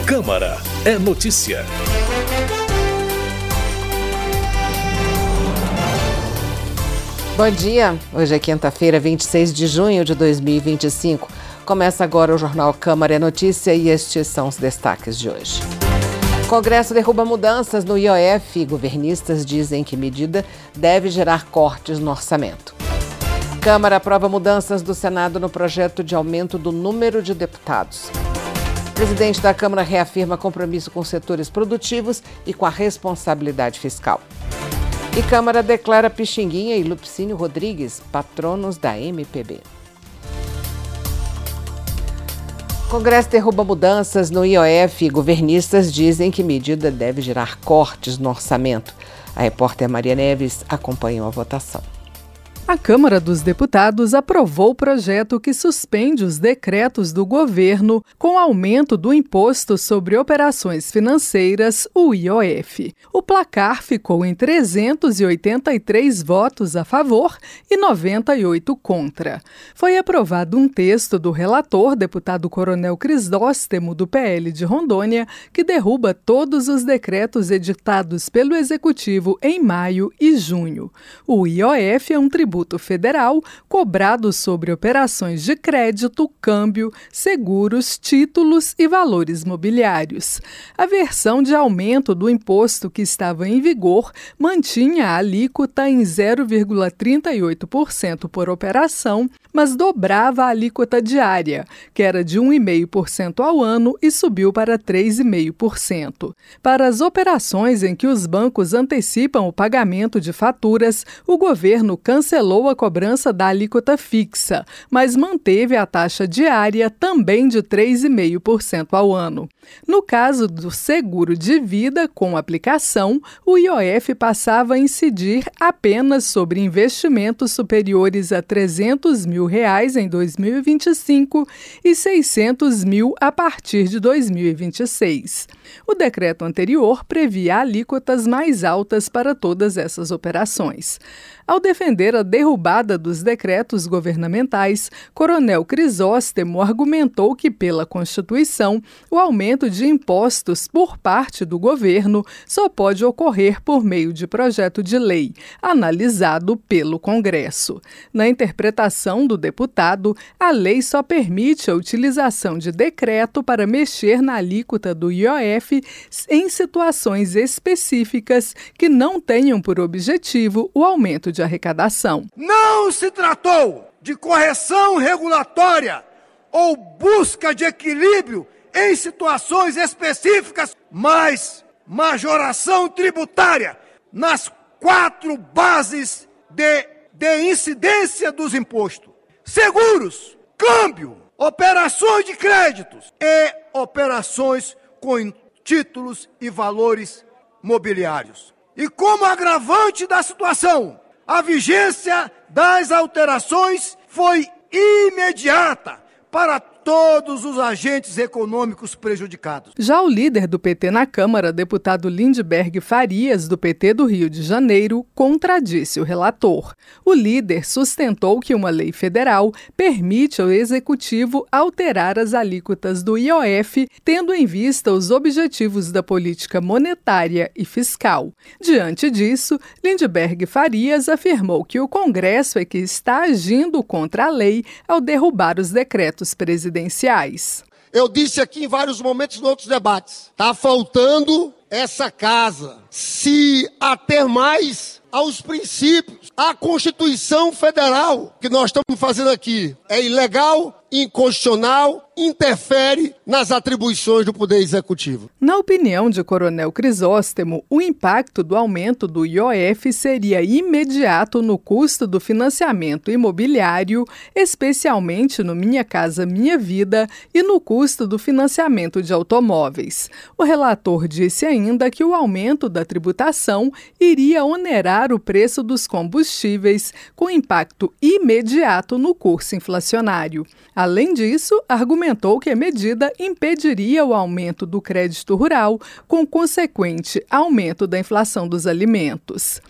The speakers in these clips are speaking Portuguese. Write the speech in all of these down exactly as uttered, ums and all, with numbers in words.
Câmara é notícia. Bom dia, hoje é quinta-feira, vinte e seis de junho de dois mil e vinte e cinco. Começa agora o Jornal Câmara é Notícia e estes são os destaques de hoje. Congresso derruba mudanças no I O F. Governistas dizem que medida deve gerar cortes no orçamento. Câmara aprova mudanças do Senado no projeto de aumento do número de deputados. O presidente da Câmara reafirma compromisso com setores produtivos e com a responsabilidade fiscal. E Câmara declara Pixinguinha e Lupicínio Rodrigues patronos da M P B. Congresso derruba mudanças no I O F e governistas dizem que medida deve gerar cortes no orçamento. A repórter Maria Neves acompanhou a votação. A Câmara dos Deputados aprovou o projeto que suspende os decretos do governo com aumento do Imposto sobre Operações Financeiras, o I O F. O placar ficou em trezentos e oitenta e três votos a favor e noventa e oito contra. Foi aprovado um texto do relator, deputado Coronel Crisóstomo, do P L de Rondônia, que derruba todos os decretos editados pelo Executivo em maio e junho. O I O F é um tributo federal cobrado sobre operações de crédito, câmbio, seguros, títulos e valores mobiliários. A versão de aumento do imposto que estava em vigor mantinha a alíquota em zero vírgula trinta e oito por cento por operação, mas dobrava a alíquota diária, que era de um vírgula cinco por cento ao ano e subiu para três vírgula cinco por cento. Para as operações em que os bancos antecipam o pagamento de faturas, o governo cancelou a cobrança da alíquota fixa, mas manteve a taxa diária também de três vírgula cinco por cento ao ano. No caso do seguro de vida com aplicação, o I O F passava a incidir apenas sobre investimentos superiores a trezentos mil reais em dois mil e vinte e cinco e seiscentos mil a partir de dois mil e vinte e seis. O decreto anterior previa alíquotas mais altas para todas essas operações. Ao defender a derrubada dos decretos governamentais, Coronel Crisóstomo argumentou que, pela Constituição, o aumento de impostos por parte do governo só pode ocorrer por meio de projeto de lei, analisado pelo Congresso. Na interpretação do deputado, a lei só permite a utilização de decreto para mexer na alíquota do I O F em situações específicas que não tenham por objetivo o aumento de arrecadação. Não se tratou de correção regulatória ou busca de equilíbrio em situações específicas, mas majoração tributária nas quatro bases de, de incidência dos impostos: seguros, câmbio, operações de créditos e operações com títulos e valores mobiliários. E como agravante da situação, a vigência das alterações foi imediata para todos os agentes econômicos prejudicados. Já o líder do P T na Câmara, deputado Lindbergh Farias, do P T do Rio de Janeiro, contradisse o relator. O líder sustentou que uma lei federal permite ao Executivo alterar as alíquotas do I O F, tendo em vista os objetivos da política monetária e fiscal. Diante disso, Lindbergh Farias afirmou que o Congresso é que está agindo contra a lei ao derrubar os decretos presidenciais. Eu disse aqui em vários momentos em outros debates, está faltando essa casa se ater mais aos princípios. A Constituição Federal que nós estamos fazendo aqui é ilegal, inconstitucional, interfere nas atribuições do Poder Executivo. Na opinião de Coronel Crisóstomo, o impacto do aumento do I O F seria imediato no custo do financiamento imobiliário, especialmente no Minha Casa Minha Vida, e no custo do financiamento de automóveis. O relator disse ainda que o aumento da tributação iria onerar o preço dos combustíveis, com impacto imediato no curso inflacionário. Além disso, argumentou que a medida impediria o aumento do crédito rural, com consequente aumento da inflação dos alimentos.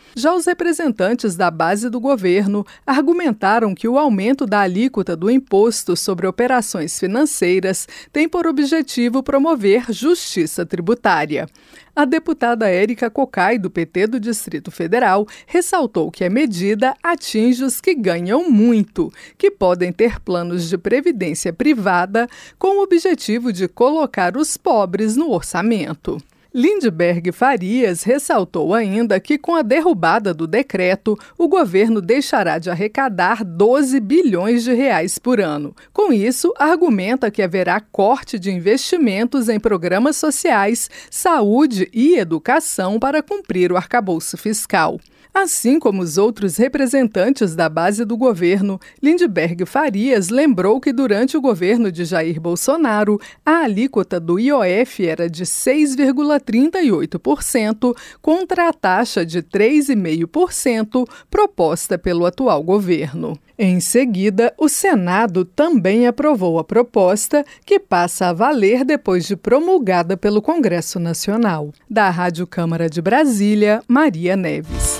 Já os representantes da base do governo argumentaram que o aumento da alíquota do imposto sobre operações financeiras tem por objetivo promover justiça tributária. A deputada Érica Cocai, do P T do Distrito Federal, ressaltou que a medida atinge os que ganham muito, que podem ter planos de previdência privada, com o objetivo de colocar os pobres no orçamento. Lindbergh Farias ressaltou ainda que, com a derrubada do decreto, o governo deixará de arrecadar doze bilhões de reais por ano. Com isso, argumenta que haverá corte de investimentos em programas sociais, saúde e educação para cumprir o arcabouço fiscal. Assim como os outros representantes da base do governo, Lindbergh Farias lembrou que durante o governo de Jair Bolsonaro, a alíquota do I O F era de seis vírgula trinta e oito por cento contra a taxa de três vírgula cinco por cento proposta pelo atual governo. Em seguida, o Senado também aprovou a proposta, que passa a valer depois de promulgada pelo Congresso Nacional. Da Rádio Câmara de Brasília, Maria Neves.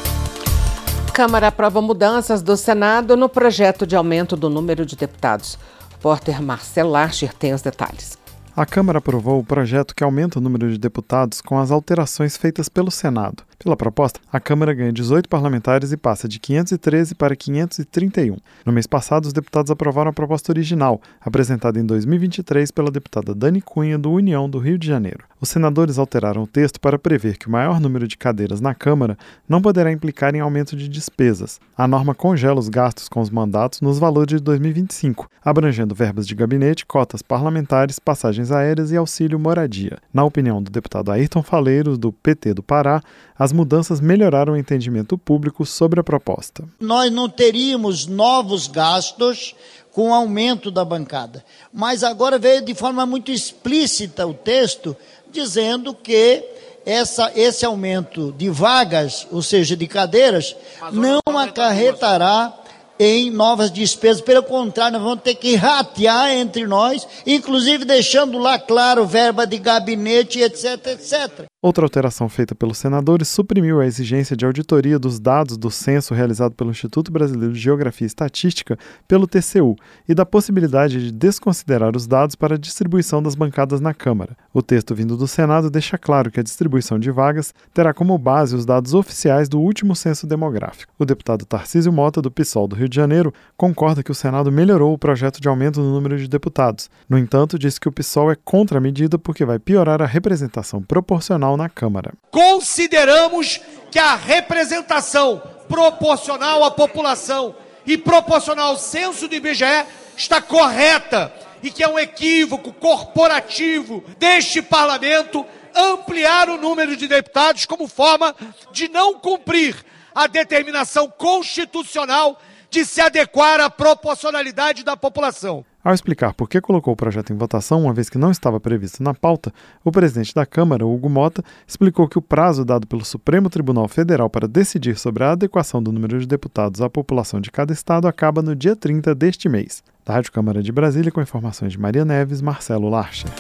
Câmara aprova mudanças do Senado no projeto de aumento do número de deputados. O repórter Marcelo Larcher tem os detalhes. A Câmara aprovou o projeto que aumenta o número de deputados com as alterações feitas pelo Senado. Pela proposta, a Câmara ganha dezoito parlamentares e passa de quinhentos e treze para quinhentos e trinta e um. No mês passado, os deputados aprovaram a proposta original, apresentada em dois mil e vinte e três pela deputada Dani Cunha, do União do Rio de Janeiro. Os senadores alteraram o texto para prever que o maior número de cadeiras na Câmara não poderá implicar em aumento de despesas. A norma congela os gastos com os mandatos nos valores de dois mil e vinte e cinco, abrangendo verbas de gabinete, cotas parlamentares, passagens aéreas e auxílio moradia. Na opinião do deputado Ayrton Faleiros, do P T do Pará, as mudanças melhoraram o entendimento público sobre a proposta. Nós não teríamos novos gastos com o aumento da bancada, mas agora veio de forma muito explícita o texto dizendo que essa, esse aumento de vagas, ou seja, de cadeiras, não acarretará em novas despesas. Pelo contrário, nós vamos ter que ratear entre nós, inclusive deixando lá claro verba de gabinete, etc, etcétera. Outra alteração feita pelos senadores suprimiu a exigência de auditoria dos dados do censo realizado pelo Instituto Brasileiro de Geografia e Estatística pelo T C U e da possibilidade de desconsiderar os dados para a distribuição das bancadas na Câmara. O texto vindo do Senado deixa claro que a distribuição de vagas terá como base os dados oficiais do último censo demográfico. O deputado Tarcísio Mota, do PSOL do Rio de Janeiro, concorda que o Senado melhorou o projeto de aumento no número de deputados. No entanto, disse que o PSOL é contra a medida porque vai piorar a representação proporcional na Câmara. Consideramos que a representação proporcional à população e proporcional ao censo do I B G E está correta e que é um equívoco corporativo deste parlamento ampliar o número de deputados como forma de não cumprir a determinação constitucional de se adequar à proporcionalidade da população. Ao explicar por que colocou o projeto em votação, uma vez que não estava previsto na pauta, o presidente da Câmara, Hugo Mota, explicou que o prazo dado pelo Supremo Tribunal Federal para decidir sobre a adequação do número de deputados à população de cada estado acaba no dia trinta deste mês. Da Rádio Câmara de Brasília, com informações de Maria Neves, Marcelo Larcher.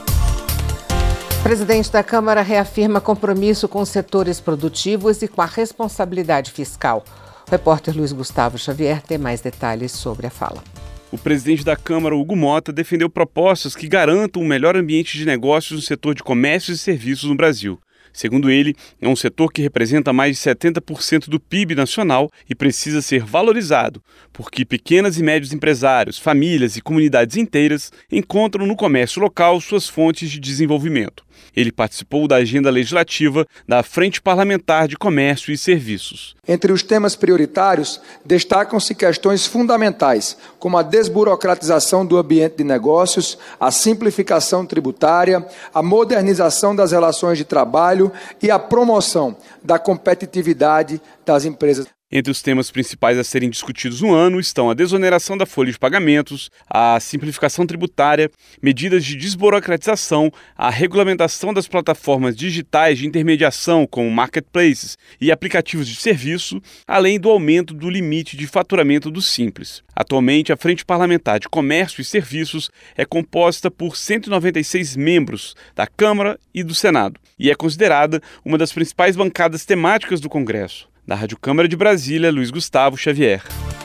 O presidente da Câmara reafirma compromisso com os setores produtivos e com a responsabilidade fiscal. O repórter Luiz Gustavo Xavier tem mais detalhes sobre a fala. O presidente da Câmara, Hugo Mota, defendeu propostas que garantam um melhor ambiente de negócios no setor de comércio e serviços no Brasil. Segundo ele, é um setor que representa mais de setenta por cento do P I B nacional e precisa ser valorizado, porque pequenos e médios empresários, famílias e comunidades inteiras encontram no comércio local suas fontes de desenvolvimento. Ele participou da agenda legislativa da Frente Parlamentar de Comércio e Serviços. Entre os temas prioritários, destacam-se questões fundamentais, como a desburocratização do ambiente de negócios, a simplificação tributária, a modernização das relações de trabalho e a promoção da competitividade das empresas. Entre os temas principais a serem discutidos no ano estão a desoneração da folha de pagamentos, a simplificação tributária, medidas de desburocratização, a regulamentação das plataformas digitais de intermediação como marketplaces e aplicativos de serviço, além do aumento do limite de faturamento do Simples. Atualmente, a Frente Parlamentar de Comércio e Serviços é composta por cento e noventa e seis membros da Câmara e do Senado e é considerada uma das principais bancadas temáticas do Congresso. Da Rádio Câmara de Brasília, Luiz Gustavo Xavier.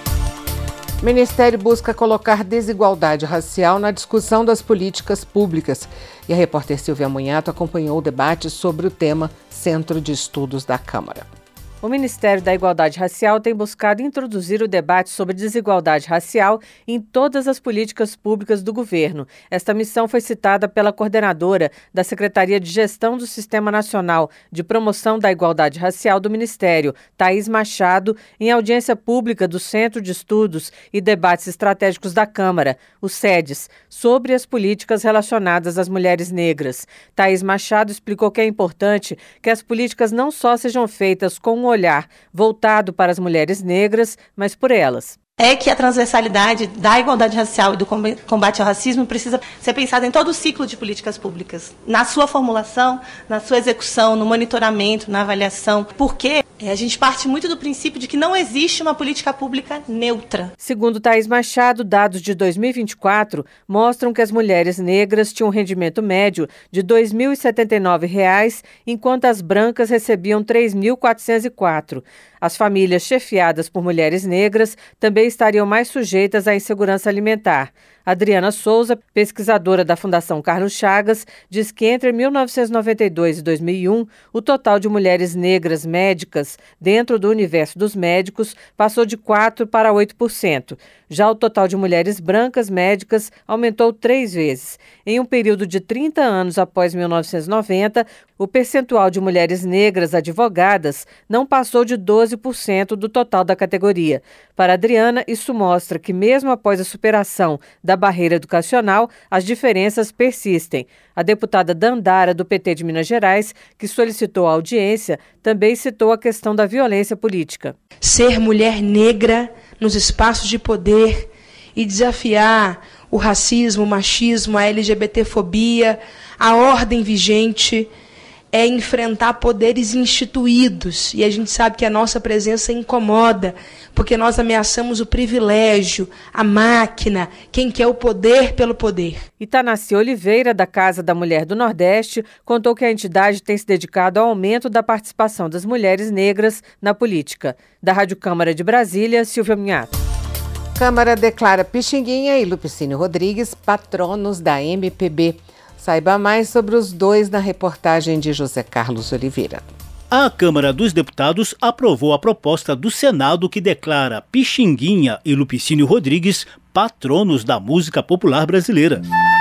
O Ministério busca colocar desigualdade racial na discussão das políticas públicas. E a repórter Silvia Munhato acompanhou o debate sobre o tema Centro de Estudos da Câmara. O Ministério da Igualdade Racial tem buscado introduzir o debate sobre desigualdade racial em todas as políticas públicas do governo. Esta missão foi citada pela coordenadora da Secretaria de Gestão do Sistema Nacional de Promoção da Igualdade Racial do Ministério, Thaís Machado, em audiência pública do Centro de Estudos e Debates Estratégicos da Câmara, o SEDES, sobre as políticas relacionadas às mulheres negras. Thaís Machado explicou que é importante que as políticas não só sejam feitas com um olhar voltado para as mulheres negras, mas por elas. É que a transversalidade da igualdade racial e do combate ao racismo precisa ser pensada em todo o ciclo de políticas públicas, na sua formulação, na sua execução, no monitoramento, na avaliação, porque a gente parte muito do princípio de que não existe uma política pública neutra. Segundo Thaís Machado, dados de dois mil e vinte e quatro mostram que as mulheres negras tinham um rendimento médio de dois mil e setenta e nove reais, enquanto as brancas recebiam três mil quatrocentos e quatro reais. As famílias chefiadas por mulheres negras também estariam mais sujeitas à insegurança alimentar. Adriana Souza, pesquisadora da Fundação Carlos Chagas, diz que entre mil novecentos e noventa e dois e dois mil e um, o total de mulheres negras médicas dentro do universo dos médicos passou de quatro para oito por cento. Já o total de mulheres brancas médicas aumentou três vezes. Em um período de trinta anos após mil novecentos e noventa, o percentual de mulheres negras advogadas não passou de doze por cento do total da categoria. Para Adriana, isso mostra que mesmo após a superação da barreira educacional, as diferenças persistem. A deputada Dandara, do P T de Minas Gerais, que solicitou a audiência, também citou a questão da violência política. Ser mulher negra nos espaços de poder e desafiar o racismo, o machismo, a LGBTfobia, a ordem vigente, é enfrentar poderes instituídos. E a gente sabe que a nossa presença incomoda, porque nós ameaçamos o privilégio, a máquina, quem quer o poder pelo poder. Itanaci Oliveira, da Casa da Mulher do Nordeste, contou que a entidade tem se dedicado ao aumento da participação das mulheres negras na política. Da Rádio Câmara de Brasília, Silvia Munhato. Câmara declara Pixinguinha e Lupicínio Rodrigues patronos da M P B. Saiba mais sobre os dois na reportagem de José Carlos Oliveira. A Câmara dos Deputados aprovou a proposta do Senado que declara Pixinguinha e Lupicínio Rodrigues patronos da música popular brasileira.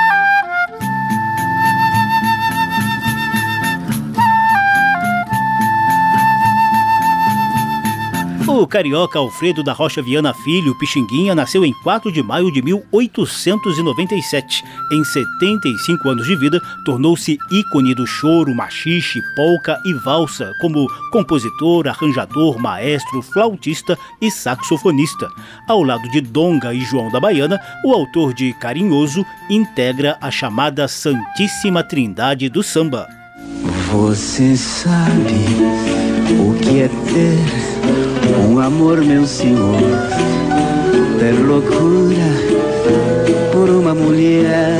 O carioca Alfredo da Rocha Viana Filho Pixinguinha nasceu em quatro de maio de mil oitocentos e noventa e sete. Em setenta e cinco anos de vida, tornou-se ícone do choro, machixe, polca e valsa, como compositor, arranjador, maestro, flautista e saxofonista. Ao lado de Donga e João da Baiana, o autor de Carinhoso integra a chamada Santíssima Trindade do samba. Você sabe o que é ter um amor, meu senhor, ter loucura por uma mulher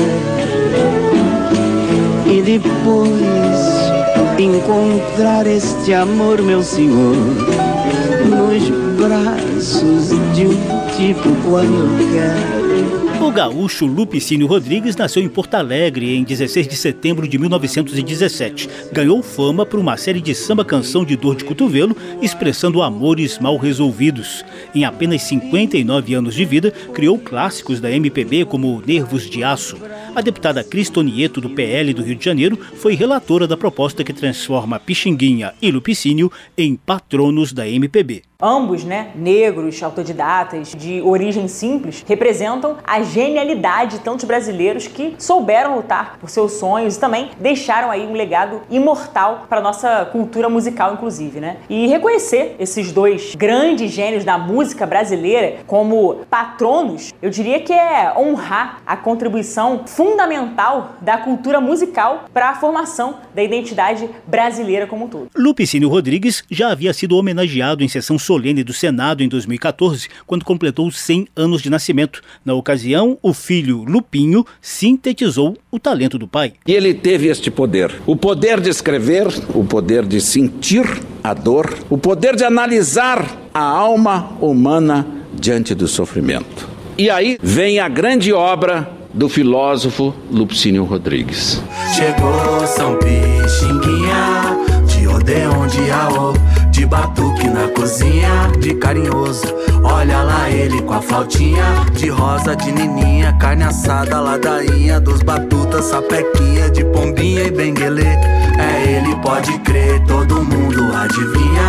e depois encontrar este amor, meu senhor, nos braços de um tipo qualquer. O gaúcho Lupicínio Rodrigues nasceu em Porto Alegre em dezesseis de setembro de mil novecentos e dezessete. Ganhou fama por uma série de samba-canção de dor de cotovelo, expressando amores mal resolvidos. Em apenas cinquenta e nove anos de vida, criou clássicos da M P B como Nervos de Aço. A deputada Cristonieto, do P L do Rio de Janeiro, foi relatora da proposta que transforma Pixinguinha e Lupicínio em patronos da M P B. Ambos, né, negros, autodidatas, de origem simples, representam a genialidade de tantos brasileiros que souberam lutar por seus sonhos e também deixaram aí um legado imortal para a nossa cultura musical, inclusive, né? E reconhecer esses dois grandes gênios da música brasileira como patronos, eu diria que é honrar a contribuição fundamental da cultura musical para a formação da identidade brasileira como um todo. Lupicínio Rodrigues já havia sido homenageado em sessão solene do Senado em dois mil e quatorze, quando completou cem anos de nascimento. Na ocasião, o filho Lupinho sintetizou o talento do pai. E ele teve este poder, o poder de escrever, o poder de sentir a dor, o poder de analisar a alma humana diante do sofrimento. E aí vem a grande obra do filósofo Lupicínio Rodrigues. Chegou São Pixinguinha, de Odeon, de Aô, de batuque na cozinha, de carinhoso. Olha lá ele com a flautinha, de rosa, de nininha, carne assada, ladainha, dos batutas, sapequinha, de pombinha e benguelê. É ele, pode crer, todo mundo adivinha.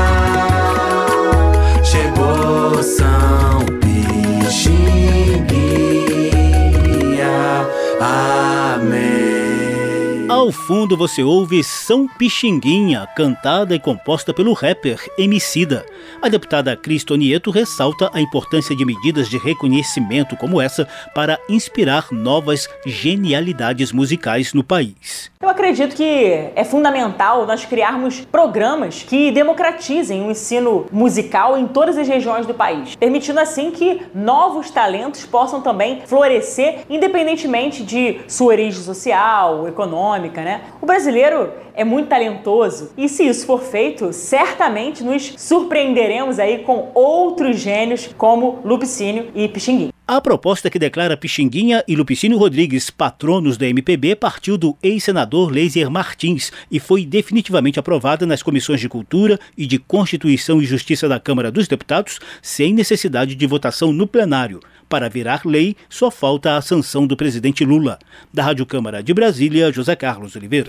Chegou São Pixinguinha. Amém. Ao fundo você ouve São Pixinguinha, cantada e composta pelo rapper Emicida. A deputada Cris Tonieto ressalta a importância de medidas de reconhecimento como essa para inspirar novas genialidades musicais no país. Eu acredito que é fundamental nós criarmos programas que democratizem o ensino musical em todas as regiões do país, permitindo assim que novos talentos possam também florescer, independentemente de sua origem social, econômica, né? O brasileiro é muito talentoso e, se isso for feito, certamente nos surpreenderemos aí com outros gênios como Lupicínio e Pixinguinha. A proposta que declara Pixinguinha e Lupicínio Rodrigues patronos da M P B partiu do ex-senador Lézier Martins e foi definitivamente aprovada nas comissões de Cultura e de Constituição e Justiça da Câmara dos Deputados, sem necessidade de votação no plenário. Para virar lei, só falta a sanção do presidente Lula. Da Rádio Câmara de Brasília, José Carlos Oliveira.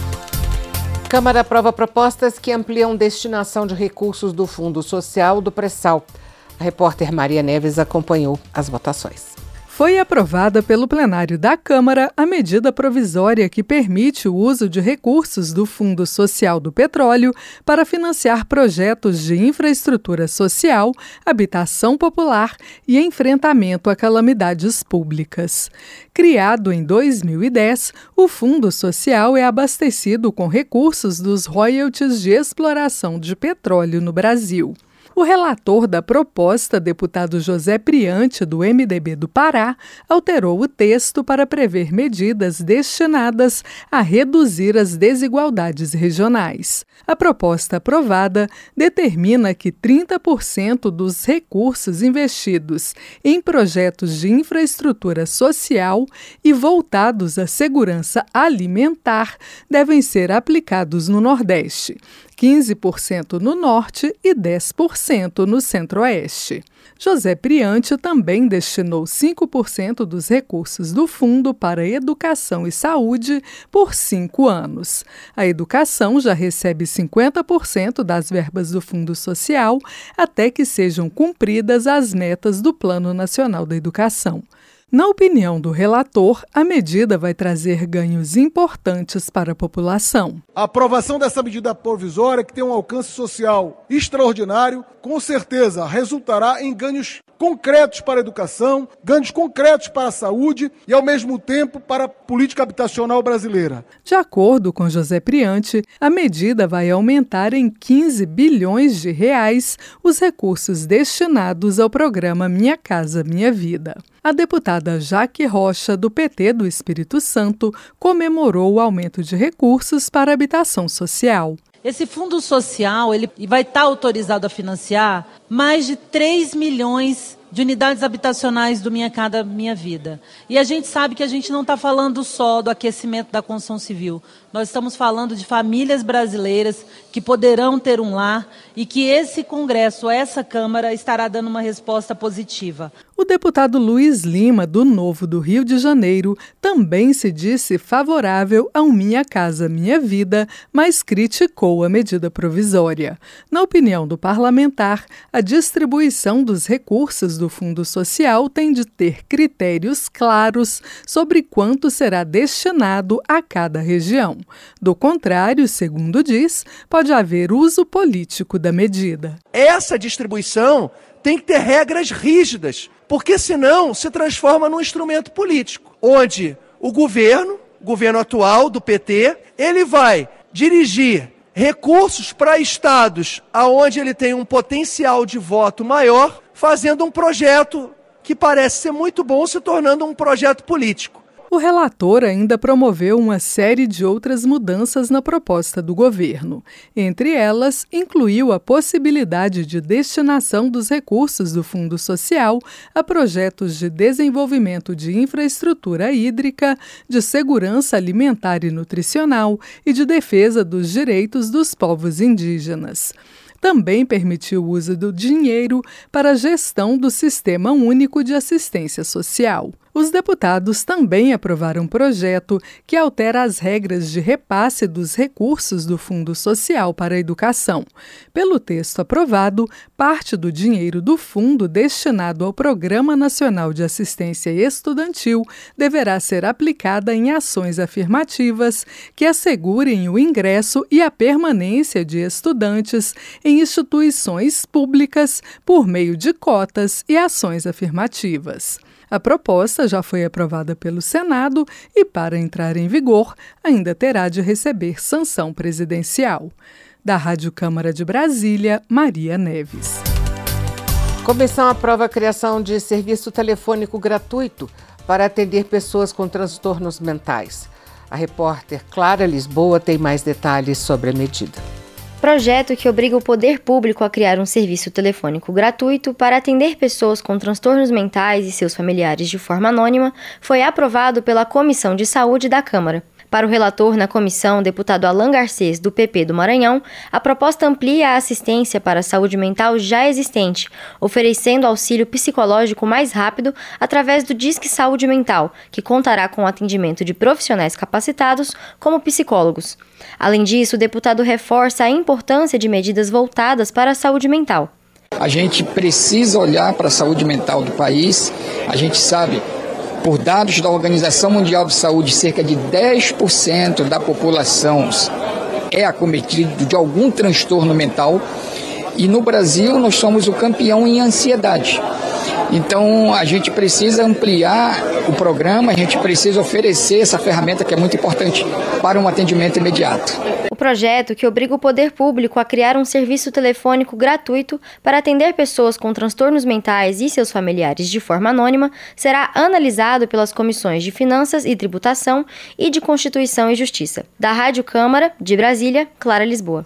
Câmara aprova propostas que ampliam destinação de recursos do Fundo Social do Pré-Sal. A repórter Maria Neves acompanhou as votações. Foi aprovada pelo plenário da Câmara a medida provisória que permite o uso de recursos do Fundo Social do Petróleo para financiar projetos de infraestrutura social, habitação popular e enfrentamento a calamidades públicas. Criado em dois mil e dez, o Fundo Social é abastecido com recursos dos royalties de exploração de petróleo no Brasil. O relator da proposta, deputado José Priante, do M D B do Pará, alterou o texto para prever medidas destinadas a reduzir as desigualdades regionais. A proposta aprovada determina que trinta por cento dos recursos investidos em projetos de infraestrutura social e voltados à segurança alimentar devem ser aplicados no Nordeste, quinze por cento no Norte e dez por cento no Centro-Oeste. José Priante também destinou cinco por cento dos recursos do fundo para educação e saúde por cinco anos. A educação já recebe cinquenta por cento das verbas do Fundo Social até que sejam cumpridas as metas do Plano Nacional da Educação. Na opinião do relator, a medida vai trazer ganhos importantes para a população. A aprovação dessa medida provisória, que tem um alcance social extraordinário, com certeza resultará em ganhos concretos para a educação, ganhos concretos para a saúde e, ao mesmo tempo, para a política habitacional brasileira. De acordo com José Priante, a medida vai aumentar em quinze bilhões de reais os recursos destinados ao programa Minha Casa Minha Vida. A deputada Jaque Rocha, do P T do Espírito Santo, comemorou o aumento de recursos para a habitação social. Esse fundo social ele vai estar autorizado a financiar mais de três milhões de unidades habitacionais do Minha Casa Minha Vida. E a gente sabe que a gente não está falando só do aquecimento da construção civil. Nós estamos falando de famílias brasileiras que poderão ter um lar e que esse Congresso, essa Câmara, estará dando uma resposta positiva. O deputado Luiz Lima, do Novo do Rio de Janeiro, também se disse favorável ao Minha Casa Minha Vida, mas criticou a medida provisória. Na opinião do parlamentar, a distribuição dos recursos do Fundo Social tem de ter critérios claros sobre quanto será destinado a cada região. Do contrário, segundo diz, pode haver uso político da medida. Essa distribuição tem que ter regras rígidas, porque senão se transforma num instrumento político, onde o governo, o governo atual do P T, ele vai dirigir recursos para estados aonde ele tem um potencial de voto maior, fazendo um projeto que parece ser muito bom, se tornando um projeto político. O relator ainda promoveu uma série de outras mudanças na proposta do governo. Entre elas, incluiu a possibilidade de destinação dos recursos do Fundo Social a projetos de desenvolvimento de infraestrutura hídrica, de segurança alimentar e nutricional e de defesa dos direitos dos povos indígenas. Também permitiu o uso do dinheiro para a gestão do Sistema Único de Assistência Social. Os deputados também aprovaram um projeto que altera as regras de repasse dos recursos do Fundo Social para a Educação. Pelo texto aprovado, parte do dinheiro do fundo destinado ao Programa Nacional de Assistência Estudantil deverá ser aplicada em ações afirmativas que assegurem o ingresso e a permanência de estudantes em instituições públicas por meio de cotas e ações afirmativas. A proposta já foi aprovada pelo Senado e, para entrar em vigor, ainda terá de receber sanção presidencial. Da Rádio Câmara de Brasília, Maria Neves. Comissão aprova a criação de serviço telefônico gratuito para atender pessoas com transtornos mentais. A repórter Clara Lisboa tem mais detalhes sobre a medida. Projeto que obriga o poder público a criar um serviço telefônico gratuito para atender pessoas com transtornos mentais e seus familiares de forma anônima foi aprovado pela Comissão de Saúde da Câmara. Para o relator na comissão, deputado Alan Garcês, do P P do Maranhão, a proposta amplia a assistência para a saúde mental já existente, oferecendo auxílio psicológico mais rápido através do Disque Saúde Mental, que contará com o atendimento de profissionais capacitados como psicólogos. Além disso, o deputado reforça a importância de medidas voltadas para a saúde mental. A gente precisa olhar para a saúde mental do país. A gente sabe, por dados da Organização Mundial de Saúde, cerca de dez por cento da população é acometido de algum transtorno mental. E no Brasil nós somos o campeão em ansiedade. Então a gente precisa ampliar o programa, a gente precisa oferecer essa ferramenta que é muito importante para um atendimento imediato. O projeto, que obriga o poder público a criar um serviço telefônico gratuito para atender pessoas com transtornos mentais e seus familiares de forma anônima, será analisado pelas comissões de Finanças e Tributação e de Constituição e Justiça. Da Rádio Câmara, de Brasília, Clara Lisboa.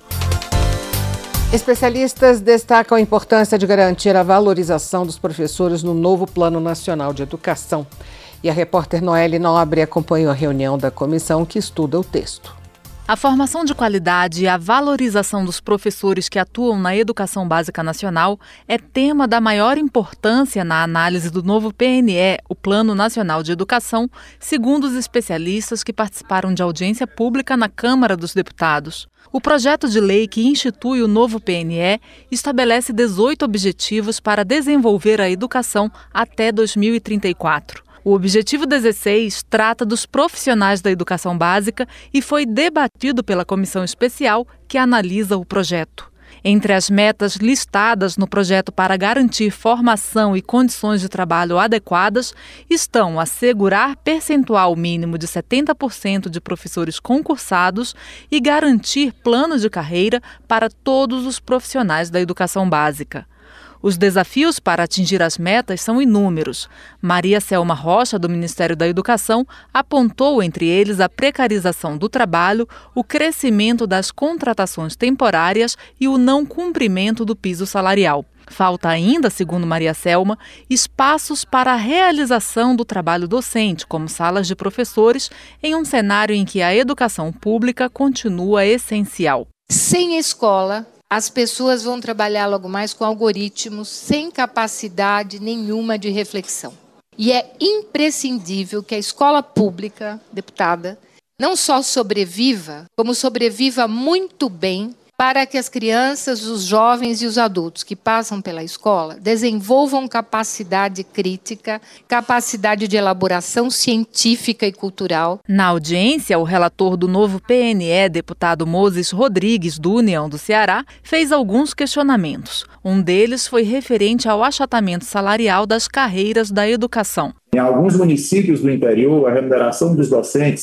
Especialistas destacam a importância de garantir a valorização dos professores no novo Plano Nacional de Educação. E a repórter Noelle Nobre acompanhou a reunião da comissão que estuda o texto. A formação de qualidade e a valorização dos professores que atuam na educação básica nacional é tema da maior importância na análise do novo P N E, o Plano Nacional de Educação, segundo os especialistas que participaram de audiência pública na Câmara dos Deputados. O projeto de lei que institui o novo P N E estabelece dezoito objetivos para desenvolver a educação até dois mil e trinta e quatro. O objetivo dezesseis trata dos profissionais da educação básica e foi debatido pela comissão especial que analisa o projeto. Entre as metas listadas no projeto para garantir formação e condições de trabalho adequadas estão assegurar percentual mínimo de setenta por cento de professores concursados e garantir plano de carreira para todos os profissionais da educação básica. Os desafios para atingir as metas são inúmeros. Maria Selma Rocha, do Ministério da Educação, apontou entre eles a precarização do trabalho, o crescimento das contratações temporárias e o não cumprimento do piso salarial. Falta ainda, segundo Maria Selma, espaços para a realização do trabalho docente, como salas de professores, em um cenário em que a educação pública continua essencial. Sem escola, as pessoas vão trabalhar logo mais com algoritmos sem capacidade nenhuma de reflexão. E é imprescindível que a escola pública, deputada, não só sobreviva, como sobreviva muito bem para que as crianças, os jovens e os adultos que passam pela escola desenvolvam capacidade crítica, capacidade de elaboração científica e cultural. Na audiência, o relator do novo P N E, deputado Moses Rodrigues, do União do Ceará, fez alguns questionamentos. Um deles foi referente ao achatamento salarial das carreiras da educação. Em alguns municípios do interior, a remuneração dos docentes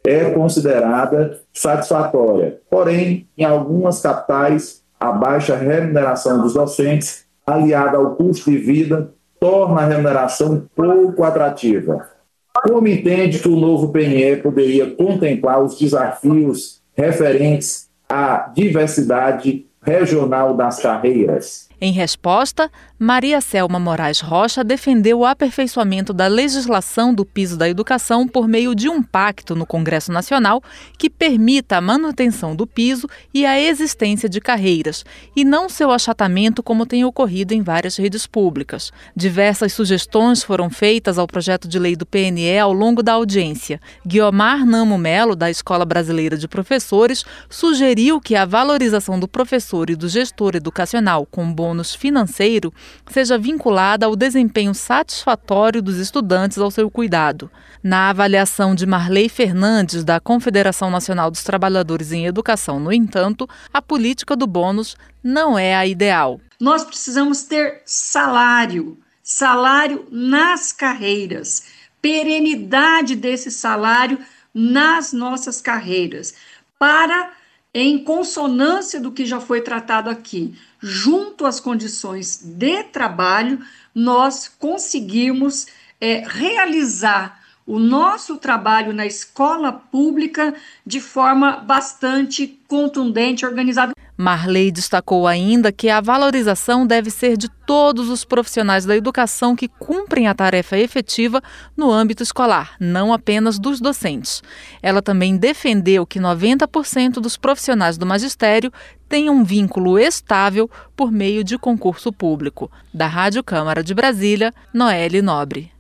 é considerada satisfatória. Porém, em algumas capitais, a baixa remuneração dos docentes, aliada ao custo de vida, torna a remuneração pouco atrativa. Como entende que o novo P N E poderia contemplar os desafios referentes à diversidade regional das carreiras? Em resposta, Maria Selma Moraes Rocha defendeu o aperfeiçoamento da legislação do piso da educação por meio de um pacto no Congresso Nacional que permita a manutenção do piso e a existência de carreiras, e não seu achatamento como tem ocorrido em várias redes públicas. Diversas sugestões foram feitas ao projeto de lei do P N E ao longo da audiência. Guiomar Namo Melo, da Escola Brasileira de Professores, sugeriu que a valorização do professor e do gestor educacional com bom bônus financeiro seja vinculada ao desempenho satisfatório dos estudantes ao seu cuidado. Na avaliação de Marley Fernandes, da Confederação Nacional dos Trabalhadores em Educação, no entanto, a política do bônus não é a ideal. Nós precisamos ter salário, salário nas carreiras, perenidade desse salário nas nossas carreiras, para, em consonância do que já foi tratado aqui, junto às condições de trabalho, nós conseguimos é, realizar o nosso trabalho na escola pública de forma bastante contundente e organizada. Marley destacou ainda que a valorização deve ser de todos os profissionais da educação que cumprem a tarefa efetiva no âmbito escolar, não apenas dos docentes. Ela também defendeu que noventa por cento dos profissionais do magistério tenham um vínculo estável por meio de concurso público. Da Rádio Câmara de Brasília, Noelle Nobre.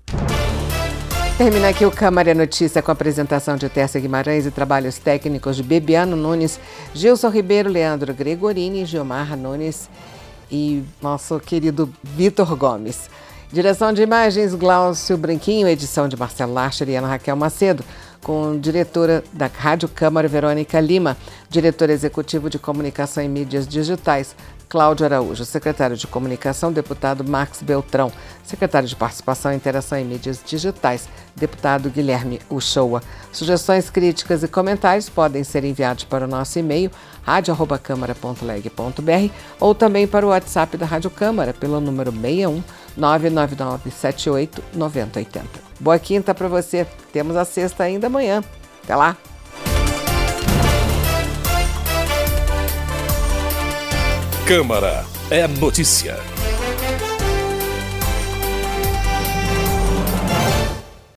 Termina aqui o Câmara Notícia com a apresentação de Tércia Guimarães e trabalhos técnicos de Bebiano Nunes, Gilson Ribeiro, Leandro Gregorini, Gilmar Nunes e nosso querido Vitor Gomes. Direção de imagens, Glaucio Branquinho, edição de Marcelo Larcher e Ana Raquel Macedo, com diretora da Rádio Câmara, Verônica Lima, diretor executivo de comunicação e mídias digitais, Cláudio Araújo, secretário de comunicação, deputado Marcos Beltrão, secretário de participação, interação e mídias digitais, deputado Guilherme Uchoa. Sugestões, críticas e comentários podem ser enviados para o nosso e-mail, rádio arroba câmara ponto leg ponto br, ou também para o WhatsApp da Rádio Câmara, pelo número seis um nove nove nove sete oito nove zero oito zero. Boa quinta para você. Temos a sexta ainda amanhã. Até lá. Câmara é notícia.